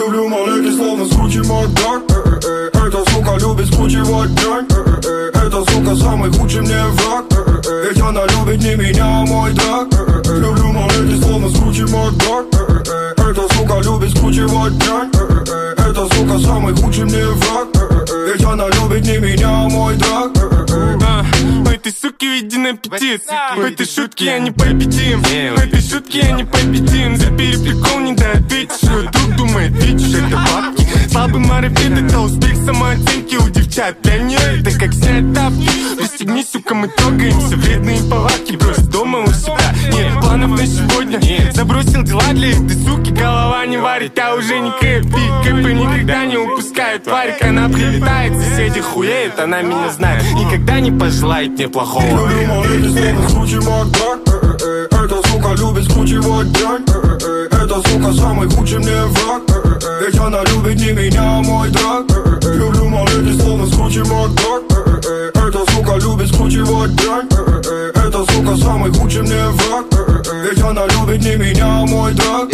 Люблю малыки, словно скручи Макдак. Эта сука любит скручивать дрянь. Эта сука самый худший мне враг. Ведь она любит не меня, а мой драк. Люблю малыки, словно скручи Макдак. Эта сука любит скручивать дрянь. Эта сука самый худший мне враг. Ведь она любит не меня, а мой драк. У этой суки виден аппетит. В этой шутке я не победим. В этой шутке я не победим. За переприкол не доответишь. Друг думает, видишь, это бабки. Слабый марафет, это успех самооценки у девчат. Для нее это как снять тапки. Пристегни, сука, мы трогаемся. Вредные повадки, брось дома у себя. Нет планов на сегодня. Забросил дела для этой суки. Голова не варит, а уже не кэпи. Кэпы никогда не упускают тварик. Она прилетает, соседи хуеют. Она меня знает, никогда не пожелает мне плохого. Люблю малыки, словно скручи Макдак. Эта сука любит скручивать дрянь. Эта сука самый худший мне враг. Ведь она любит не меня, а мой драк. Люблю малыки, словно скручи Макдак. Эта сука любит скручивать дрянь. Эта сука самый худший мне враг. Ведь она любит не меня, а мой драк.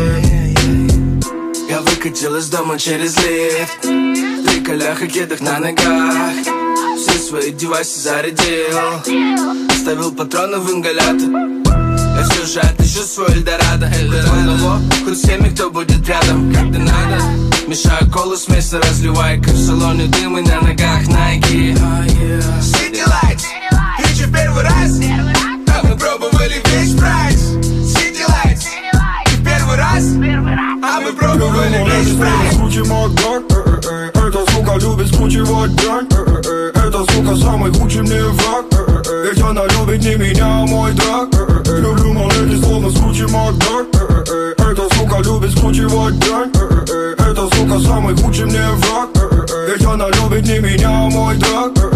Я выкатил из дома через лифт. Три колях и кедах на ногах. Все свои девайсы зарядил. Ставил патроны в ингалятор. Я все же отыщу свой Эльдорадо. Одного, хоть всеми, кто будет рядом, когда надо. Мешаю колу, смесь разливай. Как в салоне дым и на ногах Nike. City Lights, ты че первый раз? А мы пробовали весь прайс. City Lights, ты первый раз? А мы пробовали весь прайс. Скручи Макдак. Эта сука любит скручивать дрянь. Эта сука самый худший мне враг. Ведь она любит не меня, а мой драк. Люблю малыки, словно скручи Макдак. Эта сука любит скручивать дрянь. Эта сука самый худший мне враг. Ведь она любит не меня, а мой драк.